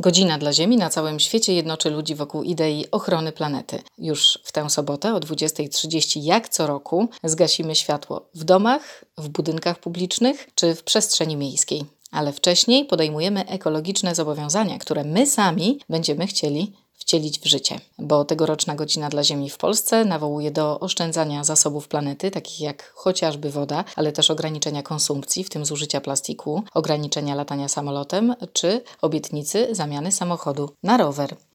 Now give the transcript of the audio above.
Godzina dla Ziemi na całym świecie jednoczy ludzi wokół idei ochrony planety. Już w tę sobotę o 20:30 jak co roku zgasimy światło w domach, w budynkach publicznych czy w przestrzeni miejskiej. Ale wcześniej podejmujemy ekologiczne zobowiązania, które my sami będziemy chcieli wcielić w życie. Bo tegoroczna Godzina dla Ziemi w Polsce nawołuje do oszczędzania zasobów planety, takich jak chociażby woda, ale też ograniczenia konsumpcji, w tym zużycia plastiku, ograniczenia latania samolotem czy obietnicy zamiany samochodu na rower.